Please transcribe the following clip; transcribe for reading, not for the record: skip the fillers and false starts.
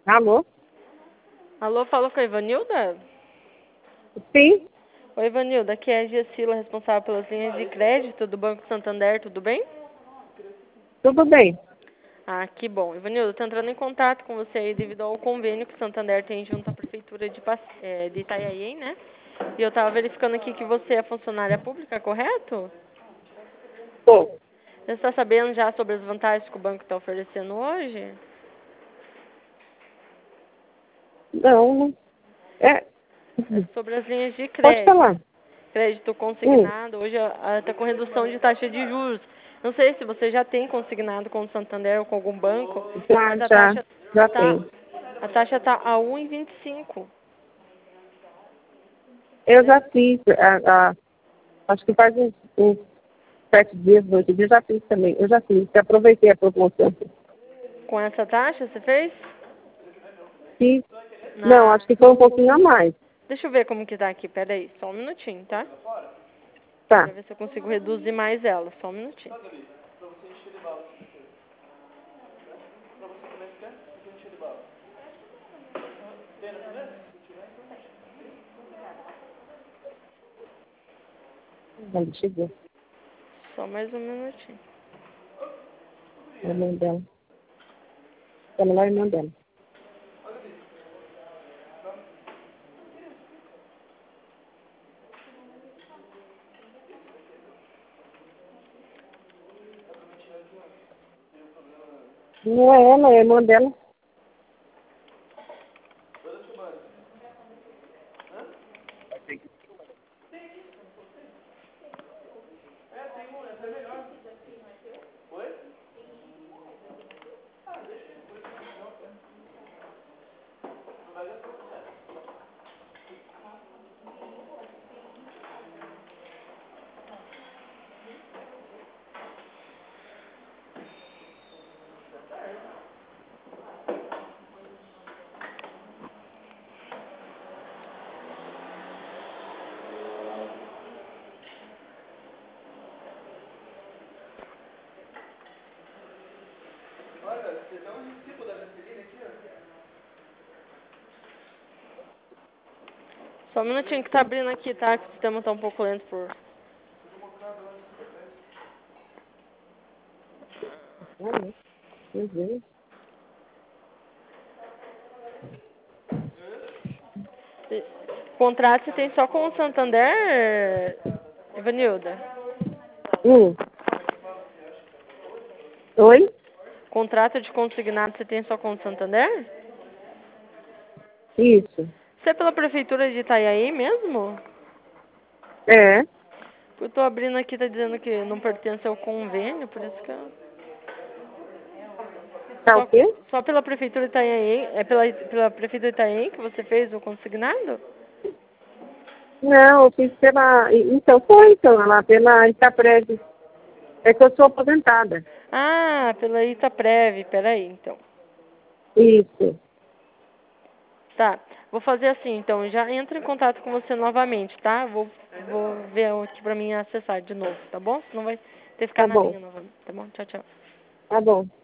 Alô? Alô, fala com a Ivanilda? Sim, Oi, Ivanilda, aqui é a Gessila, responsável pelas linhas de crédito do Banco Santander, tudo bem? tudo bem. Ah, que bom. Ivanilda, estou entrando em contato com você aí devido ao convênio que o Santander tem junto à Prefeitura de Itanhaém, né? E eu estava verificando aqui que você é funcionária pública, correto? Tô. Você está sabendo já sobre as vantagens que o banco está oferecendo hoje? Não, não. É, É sobre as linhas de pode crédito. falar. Crédito Hum, consignado, hoje está com redução de taxa de juros. Não sei se você já tem consignado com o Santander ou com algum banco, mas já tá, tem. a taxa tá a 1,25. Eu já fiz, acho que faz uns 7 dias, 8 dias, já fiz também. Eu já fiz, aproveitei a promoção. Com essa taxa, você fez? Fiz. Não, Na... acho que foi um pouquinho a mais. Deixa eu ver como que tá aqui, peraí, só um minutinho, tá? Pra Tá. ver se eu consigo reduzir mais ela, só um minutinho. Ela chegou. Só mais um minutinho. A irmã dela. Ela lá é a irmã dela. Não é ela, é a irmã dela. Só um minutinho que tá abrindo aqui, tá? Que o sistema tá um pouco lento por... Olha, meu Deus. Contrato você tem só com o Santander, Ivanilda? Hum. Oi? Contrato de consignado você tem só com o Santander? Isso. Você é pela prefeitura de Itanhaém mesmo? É. Eu tô abrindo aqui, tá dizendo que não pertence ao convênio, por isso que eu... Tá o Só, quê? só pela prefeitura de Itanhaém, é pela prefeitura de Itanhaém que você fez o consignado? Não, eu fiz pela. Então, foi então, lá pela Itapred. É que eu sou aposentada. Ah, pela Itaprev, peraí, então. Isso. Tá, vou fazer assim, então, já entro em contato com você novamente, tá? Vou ver aqui pra mim acessar de novo, tá bom? Senão vai ter que ficar Tá na bom. linha novamente, tá bom? Tchau, tchau. Tá bom.